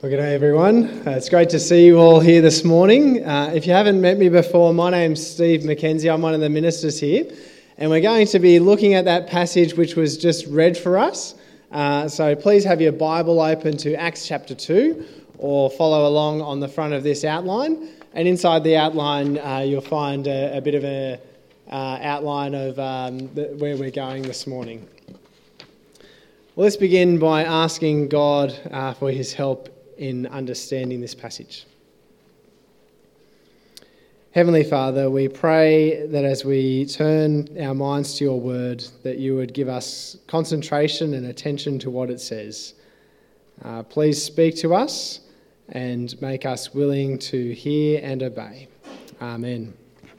Well, good day everyone. It's great to see you all here this morning. If you haven't met me before, my name's Steve McKenzie. I'm one of the ministers here. And we're going to be looking at that passage which was just read for us. So please have your Bible open to Acts chapter 2 or follow along on the front of this outline. And inside the outline, you'll find a bit of an outline of where we're going this morning. Well, let's begin by asking God for his help in understanding this passage. Heavenly Father, we pray that as we turn our minds to your word, that you would give us concentration and attention to what it says. Please speak to us and make us willing to hear and obey. Amen.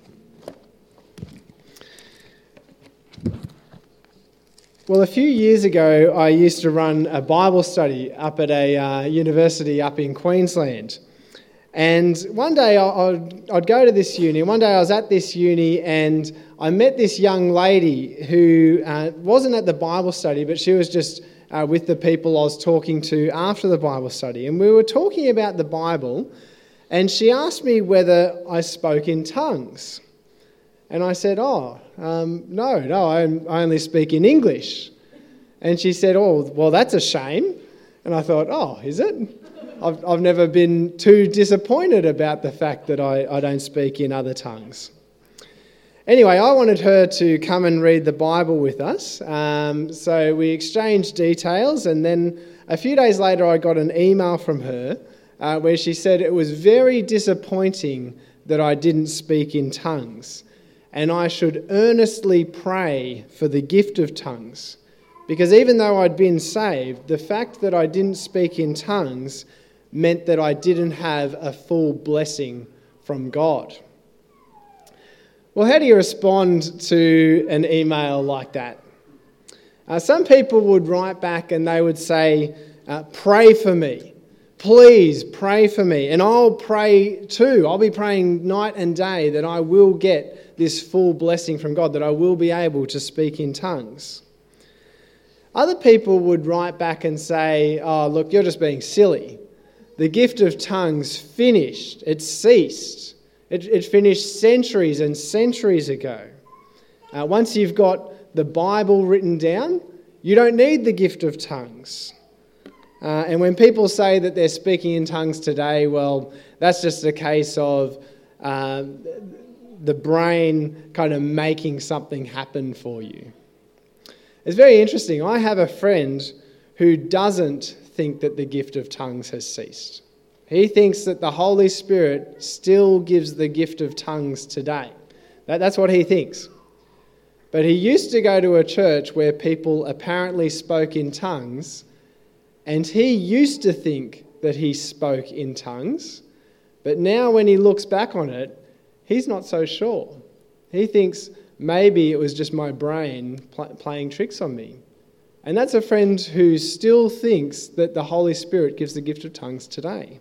Well, a few years ago, I used to run a Bible study up at a university up in Queensland. And one day I'd go to this uni. One day I was at this uni and I met this young lady who wasn't at the Bible study, but she was just with the people I was talking to after the Bible study. And we were talking about the Bible, and she asked me whether I spoke in tongues. And I said, no, I only speak in English. And she said, oh, well, that's a shame. And I thought, oh, is it? I've never been too disappointed about the fact that I don't speak in other tongues. Anyway, I wanted her to come and read the Bible with us. So we exchanged details, and then a few days later I got an email from her where she said it was very disappointing that I didn't speak in tongues. And I should earnestly pray for the gift of tongues. Because even though I'd been saved, the fact that I didn't speak in tongues meant that I didn't have a full blessing from God. Well, how do you respond to an email like that? Some people would write back and they would say, pray for me. Please pray for me. And I'll pray too. I'll be praying night and day that I will get this full blessing from God, that I will be able to speak in tongues. Other people would write back and say, oh, look, you're just being silly. The gift of tongues finished. It ceased. It finished centuries and centuries ago. Once you've got the Bible written down, you don't need the gift of tongues. And when people say that they're speaking in tongues today, well, that's just a case of the brain kind of making something happen for you. It's very interesting. I have a friend who doesn't think that the gift of tongues has ceased. He thinks that the Holy Spirit still gives the gift of tongues today. That's what he thinks. But he used to go to a church where people apparently spoke in tongues, and he used to think that he spoke in tongues, but now when he looks back on it, he's not so sure. He thinks maybe it was just my brain playing tricks on me. And that's a friend who still thinks that the Holy Spirit gives the gift of tongues today.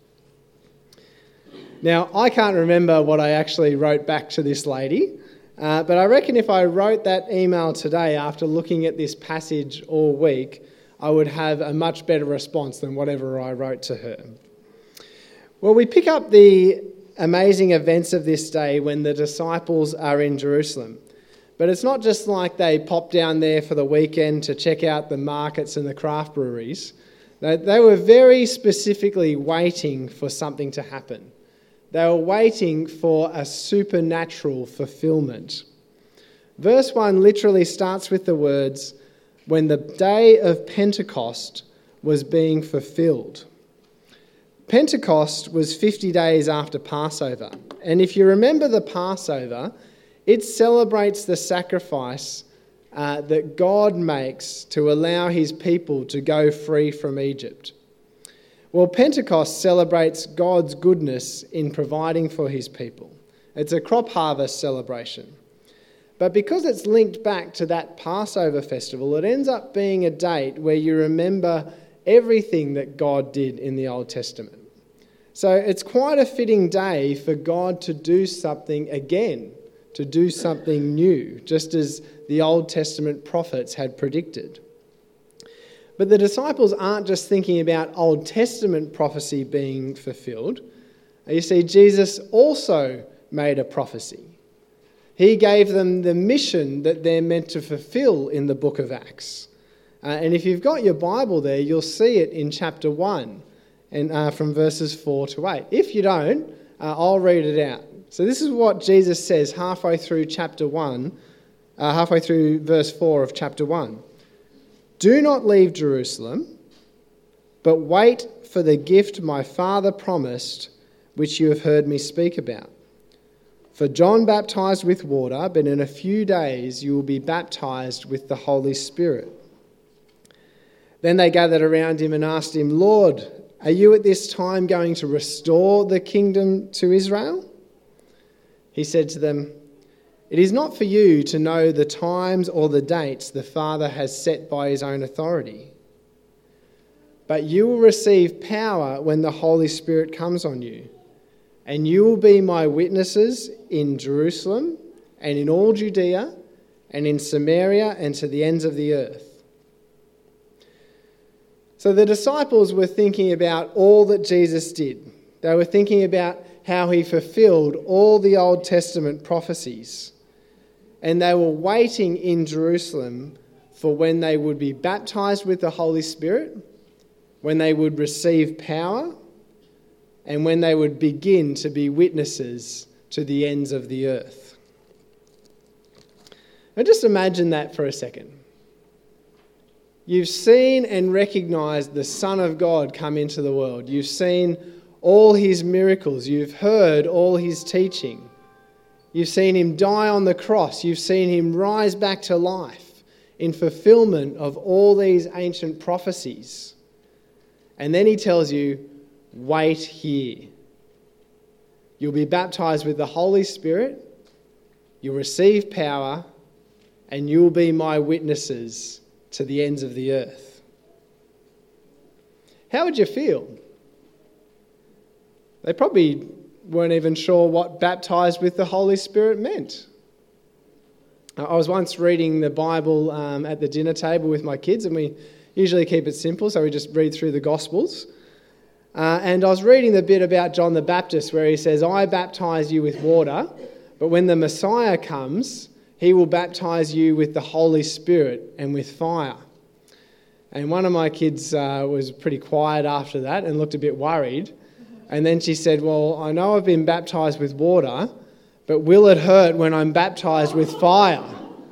Now, I can't remember what I actually wrote back to this lady, but I reckon if I wrote that email today after looking at this passage all week, I would have a much better response than whatever I wrote to her. Well, we pick up the amazing events of this day when the disciples are in Jerusalem. But it's not just like they pop down there for the weekend to check out the markets and the craft breweries. They were very specifically waiting for something to happen. They were waiting for a supernatural fulfillment. Verse 1 literally starts with the words, when the day of Pentecost was being fulfilled. Pentecost was 50 days after Passover. And if you remember the Passover, it celebrates the sacrifice that God makes to allow his people to go free from Egypt. Well, Pentecost celebrates God's goodness in providing for his people. It's a crop harvest celebration. But because it's linked back to that Passover festival, it ends up being a date where you remember everything that God did in the Old Testament. So it's quite a fitting day for God to do something again, to do something new, just as the Old Testament prophets had predicted. But the disciples aren't just thinking about Old Testament prophecy being fulfilled. You see, Jesus also made a prophecy. He gave them the mission that they're meant to fulfill in the book of Acts. And if you've got your Bible there, you'll see it in chapter 1 and from verses 4 to 8. If you don't, I'll read it out. So this is what Jesus says halfway through chapter 1, halfway through verse 4 of chapter 1. Do not leave Jerusalem, but wait for the gift my Father promised, which you have heard me speak about. For John baptized with water, but in a few days you will be baptized with the Holy Spirit. Then they gathered around him and asked him, Lord, are you at this time going to restore the kingdom to Israel? He said to them, it is not for you to know the times or the dates the Father has set by his own authority. But you will receive power when the Holy Spirit comes on you. And you will be my witnesses in Jerusalem and in all Judea and in Samaria and to the ends of the earth. So the disciples were thinking about all that Jesus did. They were thinking about how he fulfilled all the Old Testament prophecies. And they were waiting in Jerusalem for when they would be baptized with the Holy Spirit, when they would receive power, and when they would begin to be witnesses to the ends of the earth. Now just imagine that for a second. You've seen and recognised the Son of God come into the world. You've seen all his miracles. You've heard all his teaching. You've seen him die on the cross. You've seen him rise back to life in fulfilment of all these ancient prophecies. And then he tells you, wait here. You'll be baptized with the Holy Spirit, you'll receive power, and you'll be my witnesses to the ends of the earth. How would you feel? They probably weren't even sure what baptized with the Holy Spirit meant. I was once reading the Bible at the dinner table with my kids, and we usually keep it simple, so we just read through the Gospels. And I was reading the bit about John the Baptist where he says, I baptize you with water, but when the Messiah comes, he will baptize you with the Holy Spirit and with fire. And one of my kids was pretty quiet after that and looked a bit worried. And then she said, well, I know I've been baptized with water, but will it hurt when I'm baptized with fire?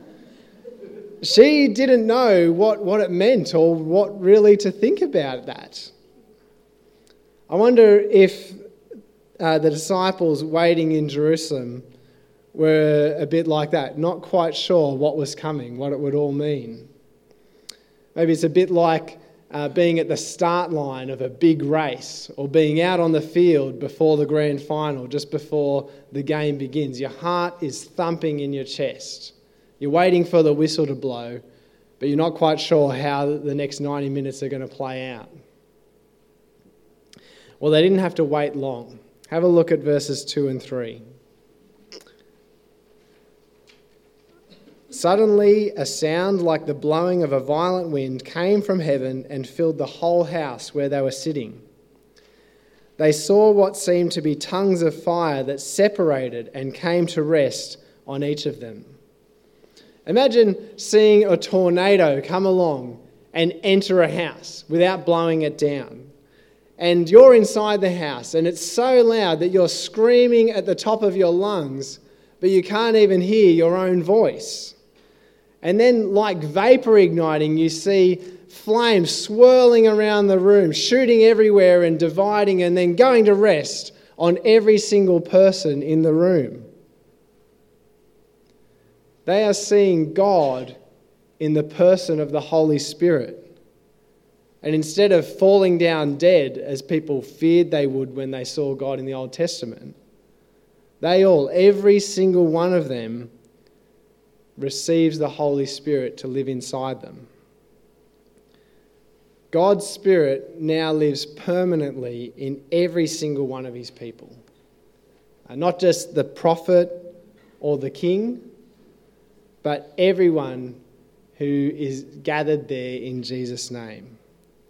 She didn't know what it meant or what really to think about that. I wonder if the disciples waiting in Jerusalem were a bit like that, not quite sure what was coming, what it would all mean. Maybe it's a bit like being at the start line of a big race or being out on the field before the grand final, just before the game begins. Your heart is thumping in your chest. You're waiting for the whistle to blow, but you're not quite sure how the next 90 minutes are going to play out. Well, they didn't have to wait long. Have a look at verses 2 and 3. Suddenly, a sound like the blowing of a violent wind came from heaven and filled the whole house where they were sitting. They saw what seemed to be tongues of fire that separated and came to rest on each of them. Imagine seeing a tornado come along and enter a house without blowing it down. And you're inside the house and it's so loud that you're screaming at the top of your lungs, but you can't even hear your own voice. And then, like vapour igniting, you see flames swirling around the room, shooting everywhere and dividing and then going to rest on every single person in the room. They are seeing God in the person of the Holy Spirit. And instead of falling down dead, as people feared they would when they saw God in the Old Testament, every single one of them, receives the Holy Spirit to live inside them. God's Spirit now lives permanently in every single one of his people. Not just the prophet or the king, but everyone who is gathered there in Jesus' name.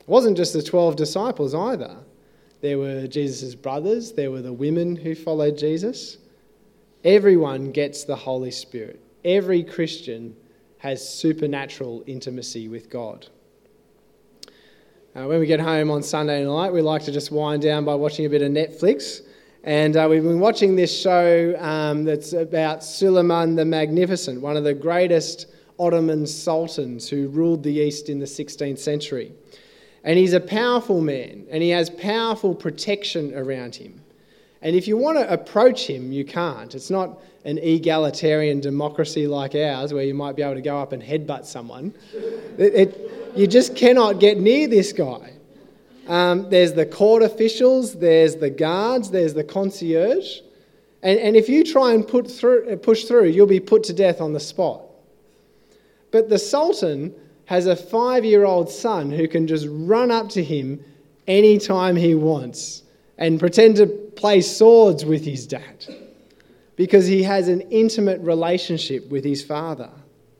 wasn't just the 12 disciples either. There were Jesus' brothers, there were the women who followed Jesus. Everyone gets the Holy Spirit. Every Christian has supernatural intimacy with God. When we get home on Sunday night, we like to just wind down by watching a bit of Netflix. And we've been watching this show that's about Suleiman the Magnificent, one of the greatest Ottoman sultans who ruled the East in the 16th century. And he's a powerful man, and he has powerful protection around him. And if you want to approach him, you can't. It's not an egalitarian democracy like ours where you might be able to go up and headbutt someone. You just cannot get near this guy. There's the court officials, there's the guards, there's the concierge. And if you try and push through, you'll be put to death on the spot. But the Sultan has a 5-year-old son who can just run up to him anytime he wants and pretend to play swords with his dad because he has an intimate relationship with his father.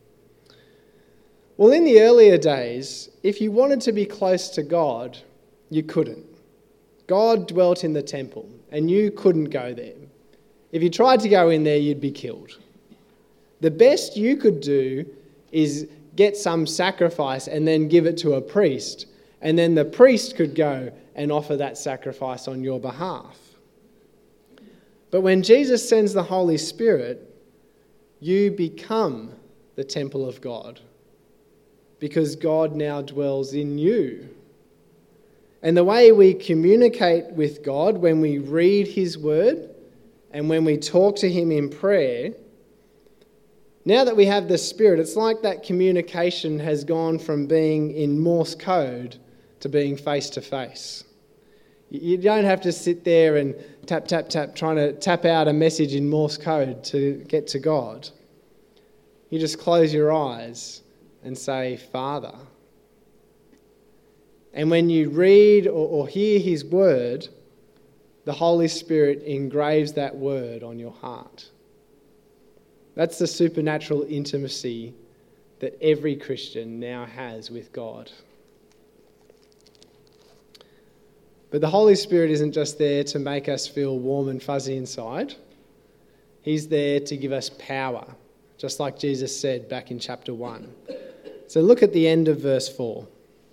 Well, in the earlier days, if you wanted to be close to God, you couldn't. God dwelt in the temple, and you couldn't go there. If you tried to go in there, you'd be killed. The best you could do is get some sacrifice and then give it to a priest, and then the priest could go and offer that sacrifice on your behalf. But when Jesus sends the Holy Spirit, you become the temple of God because God now dwells in you. And the way we communicate with God when we read his word and when we talk to him in prayer, now that we have the Spirit, it's like that communication has gone from being in Morse code to being face-to-face. You don't have to sit there and tap, tap, tap, trying to tap out a message in Morse code to get to God. You just close your eyes and say, Father. And when you read or hear his word, the Holy Spirit engraves that word on your heart. That's the supernatural intimacy that every Christian now has with God. But the Holy Spirit isn't just there to make us feel warm and fuzzy inside. He's there to give us power, just like Jesus said back in chapter 1. So look at the end of verse 4.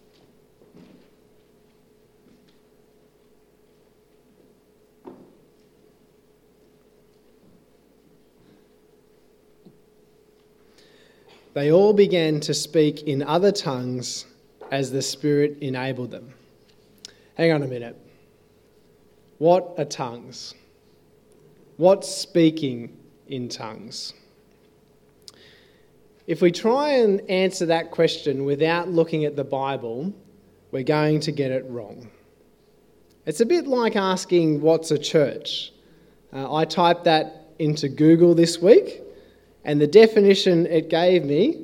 They all began to speak in other tongues as the Spirit enabled them. Hang on a minute. What are tongues? What's speaking in tongues? If we try and answer that question without looking at the Bible, we're going to get it wrong. It's a bit like asking, what's a church? I typed that into Google this week, and the definition it gave me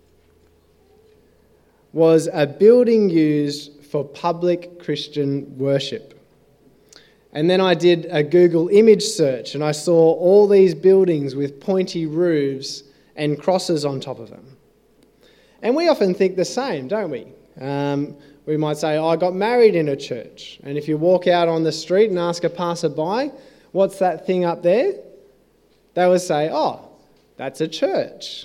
was a building used for public Christian worship. And then I did a Google image search and I saw all these buildings with pointy roofs and crosses on top of them. And we often think the same, don't we? We might say, I got married in a church. And if you walk out on the street and ask a passerby, what's that thing up there? They would say, oh, that's a church.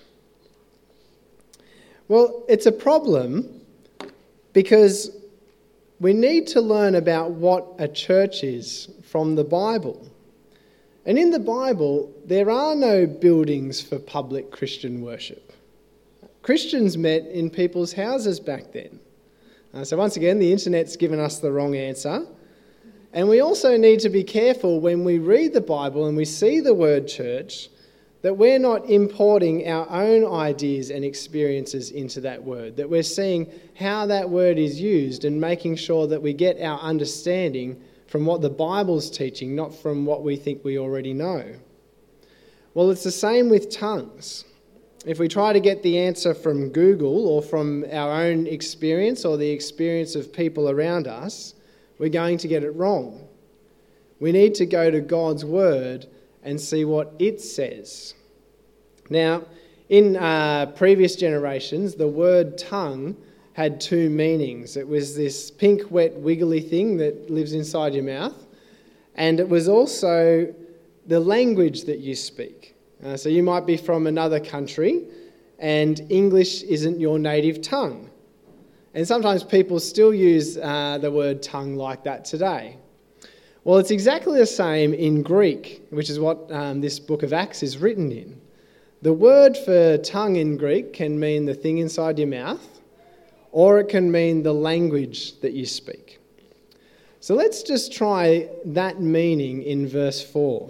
Well, it's a problem because we need to learn about what a church is from the Bible. And in the Bible, there are no buildings for public Christian worship. Christians met in people's houses back then. So once again, the internet's given us the wrong answer. And we also need to be careful when we read the Bible and we see the word church, that we're not importing our own ideas and experiences into that word, that we're seeing how that word is used and making sure that we get our understanding from what the Bible's teaching, not from what we think we already know. Well, it's the same with tongues. If we try to get the answer from Google or from our own experience or the experience of people around us, we're going to get it wrong. We need to go to God's word and see what it says. Now, in previous generations, the word tongue had two meanings. It was this pink, wet, wiggly thing that lives inside your mouth, and it was also the language that you speak. So you might be from another country, and English isn't your native tongue. And sometimes people still use the word tongue like that today. Well, it's exactly the same in Greek, which is what this book of Acts is written in. The word for tongue in Greek can mean the thing inside your mouth, or it can mean the language that you speak. So let's just try that meaning in verse 4.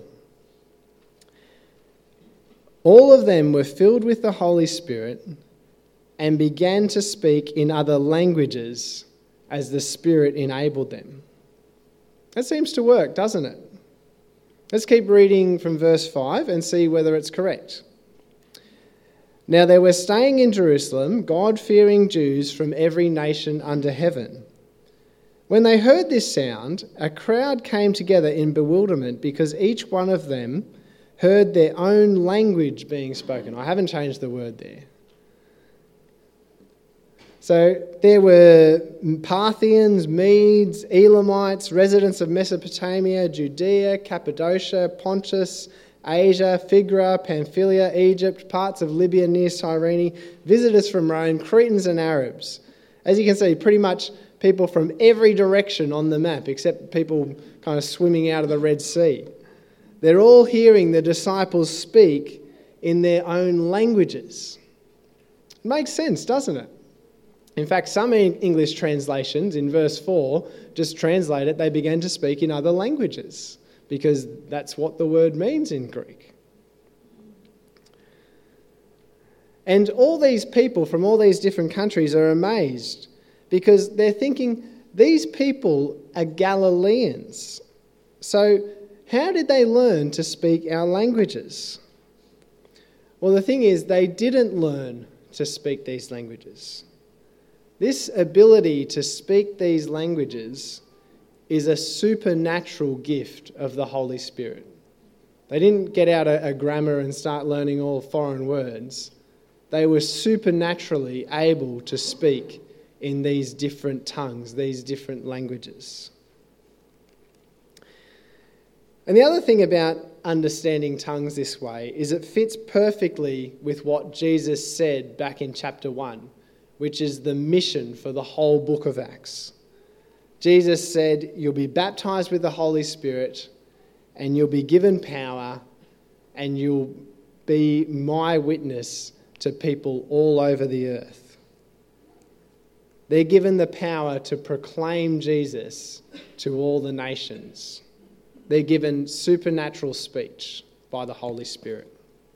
All of them were filled with the Holy Spirit and began to speak in other languages as the Spirit enabled them. That seems to work, doesn't it? Let's keep reading from verse 5 and see whether it's correct. Now there were staying in Jerusalem God-fearing Jews from every nation under heaven. When they heard this sound, a crowd came together in bewilderment because each one of them heard their own language being spoken. I haven't changed the word there. So there were Parthians, Medes, Elamites, residents of Mesopotamia, Judea, Cappadocia, Pontus, Asia, Phrygia, Pamphylia, Egypt, parts of Libya near Cyrene, visitors from Rome, Cretans and Arabs. As you can see, pretty much people from every direction on the map, except people kind of swimming out of the Red Sea. They're all hearing the disciples speak in their own languages. It makes sense, doesn't it? In fact, some English translations in verse 4 just translate it, they began to speak in other languages, because that's what the word means in Greek. And all these people from all these different countries are amazed because they're thinking, these people are Galileans. So how did they learn to speak our languages? Well, the thing is, they didn't learn to speak these languages. This ability to speak these languages is a supernatural gift of the Holy Spirit. They didn't get out a grammar and start learning all foreign words. They were supernaturally able to speak in these different tongues, these different languages. And the other thing about understanding tongues this way is it fits perfectly with what Jesus said back in chapter 1, which is the mission for the whole book of Acts. Jesus said, you'll be baptized with the Holy Spirit and you'll be given power and you'll be my witness to people all over the earth. They're given the power to proclaim Jesus to all the nations. They're given supernatural speech by the Holy Spirit.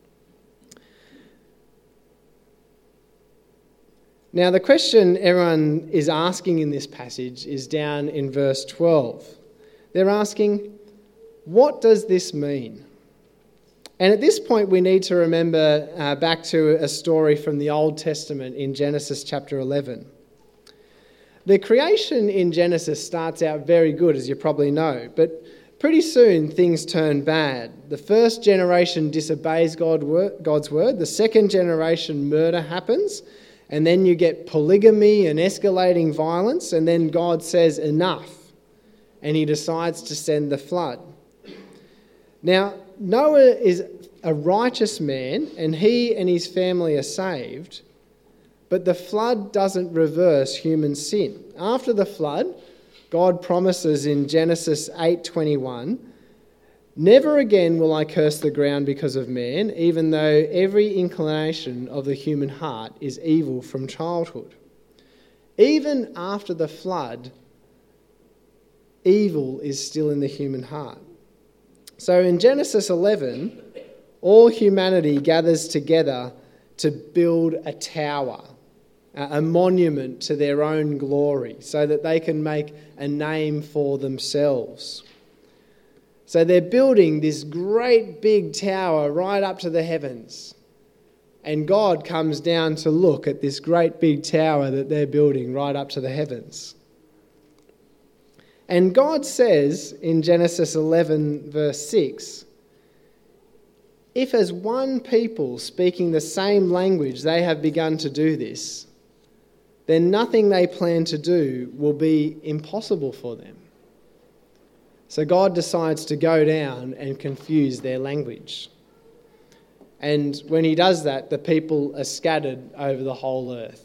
Now, the question everyone is asking in this passage is down in verse 12. They're asking, what does this mean? And at this point, we need to remember back to a story from the Old Testament in Genesis chapter 11. The creation in Genesis starts out very good, as you probably know, but pretty soon things turn bad. The first generation disobeys God's word. The second generation, murder happens. And then you get polygamy and escalating violence, and then God says enough, and he decides to send the flood. Now, Noah is a righteous man, and he and his family are saved, but the flood doesn't reverse human sin. After the flood, God promises in Genesis 8:21, never again will I curse the ground because of man, even though every inclination of the human heart is evil from childhood. Even after the flood, evil is still in the human heart. So in Genesis 11, all humanity gathers together to build a tower, a monument to their own glory, so that they can make a name for themselves. So they're building this great big tower right up to the heavens. And God comes down to look at this great big tower that they're building right up to the heavens. And God says in Genesis 11 verse 6, if as one people speaking the same language they have begun to do this, then nothing they plan to do will be impossible for them. So God decides to go down and confuse their language. And when he does that, the people are scattered over the whole earth.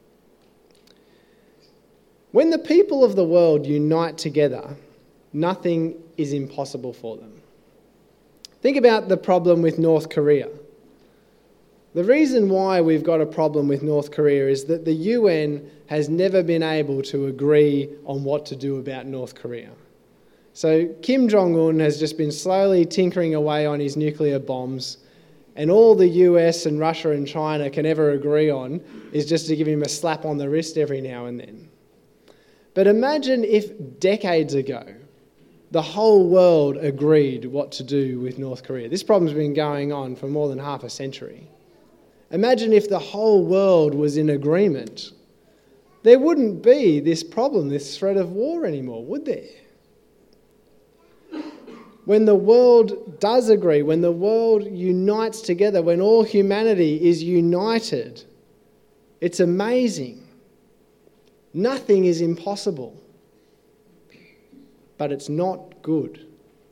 When the people of the world unite together, nothing is impossible for them. Think about the problem with North Korea. The reason why we've got a problem with North Korea is that the UN has never been able to agree on what to do about North Korea. So Kim Jong-un has just been slowly tinkering away on his nuclear bombs, and all the US and Russia and China can ever agree on is just to give him a slap on the wrist every now and then. But imagine if decades ago the whole world agreed what to do with North Korea. This problem's been going on for more than half a century. Imagine if the whole world was in agreement. There wouldn't be this problem, this threat of war anymore, would there? When the world does agree, when the world unites together, when all humanity is united, it's amazing. Nothing is impossible. But it's not good.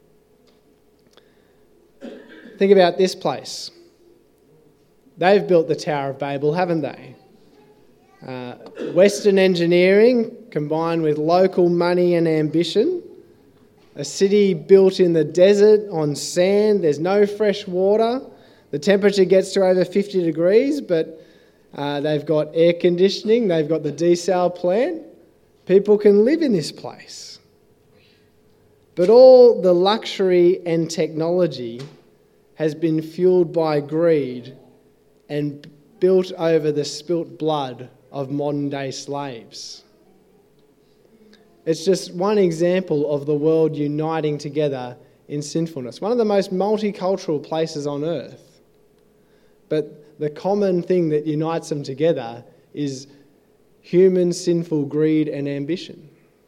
Think about this place. They've built the Tower of Babel, haven't they? Western engineering combined with local money and ambition. A city built in the desert on sand. There's no fresh water. The temperature gets to over 50 degrees, but they've got air conditioning. They've got the desal plant. People can live in this place. But all the luxury and technology has been fueled by greed and built over the spilt blood of modern-day slaves. It's just one example of the world uniting together in sinfulness. One of the most multicultural places on earth. But the common thing that unites them together is human sinful greed and ambition.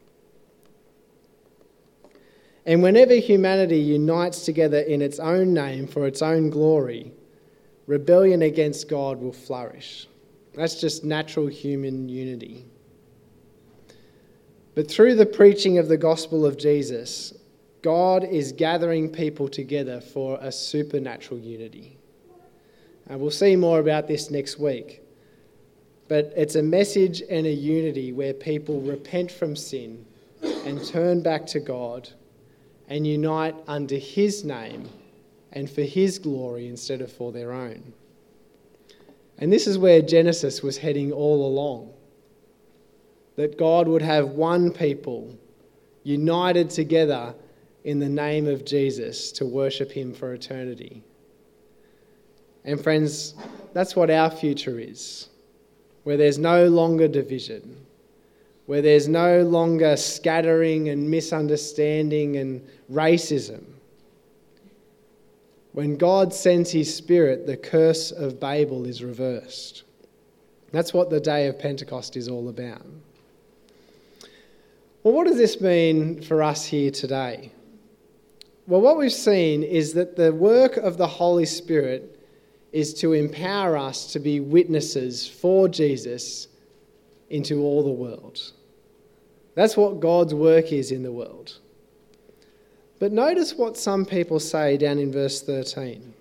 And whenever humanity unites together in its own name for its own glory, rebellion against God will flourish. That's just natural human unity. But through the preaching of the gospel of Jesus, God is gathering people together for a supernatural unity. And we'll see more about this next week. But it's a message and a unity where people repent from sin and turn back to God and unite under his name and for his glory instead of for their own. And this is where Genesis was heading all along. That God would have one people united together in the name of Jesus to worship him for eternity. And friends, that's what our future is, where there's no longer division, where there's no longer scattering and misunderstanding and racism. When God sends his Spirit, the curse of Babel is reversed. That's what the day of Pentecost is all about. Well, what does this mean for us here today? Well, what we've seen is that the work of the Holy Spirit is to empower us to be witnesses for Jesus into all the world. That's what God's work is in the world. But notice what some people say down in verse 13.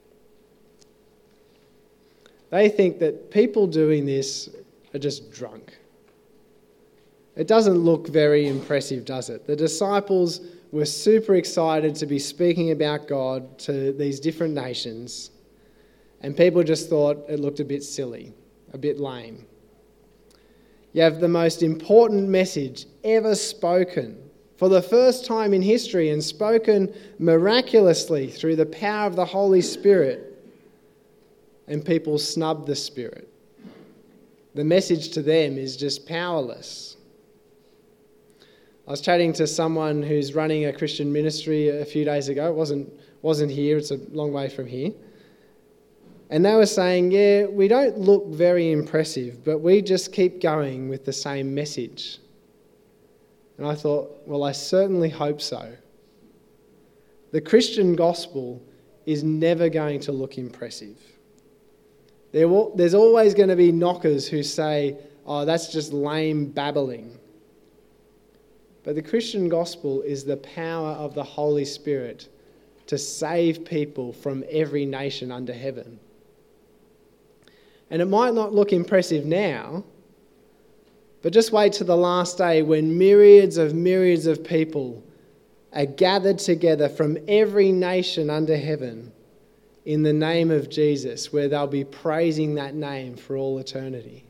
They think that people doing this are just drunk. It doesn't look very impressive, does it? The disciples were super excited to be speaking about God to these different nations, and people just thought it looked a bit silly, a bit lame. You have the most important message ever spoken for the first time in history and spoken miraculously through the power of the Holy Spirit, and people snub the Spirit. The message to them is just powerless. I was chatting to someone who's running a Christian ministry a few days ago. It wasn't here, it's a long way from here. And they were saying, yeah, we don't look very impressive, but we just keep going with the same message. And I thought, well, I certainly hope so. The Christian gospel is never going to look impressive. There's always going to be knockers who say, oh, that's just lame babbling. But the Christian gospel is the power of the Holy Spirit to save people from every nation under heaven. And it might not look impressive now, but just wait to the last day when myriads of people are gathered together from every nation under heaven in the name of Jesus, where they'll be praising that name for all eternity.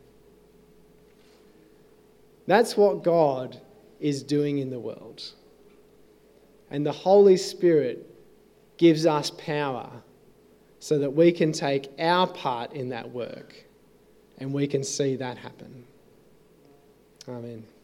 That's what God is doing in the world. And the Holy Spirit gives us power so that we can take our part in that work and we can see that happen. Amen.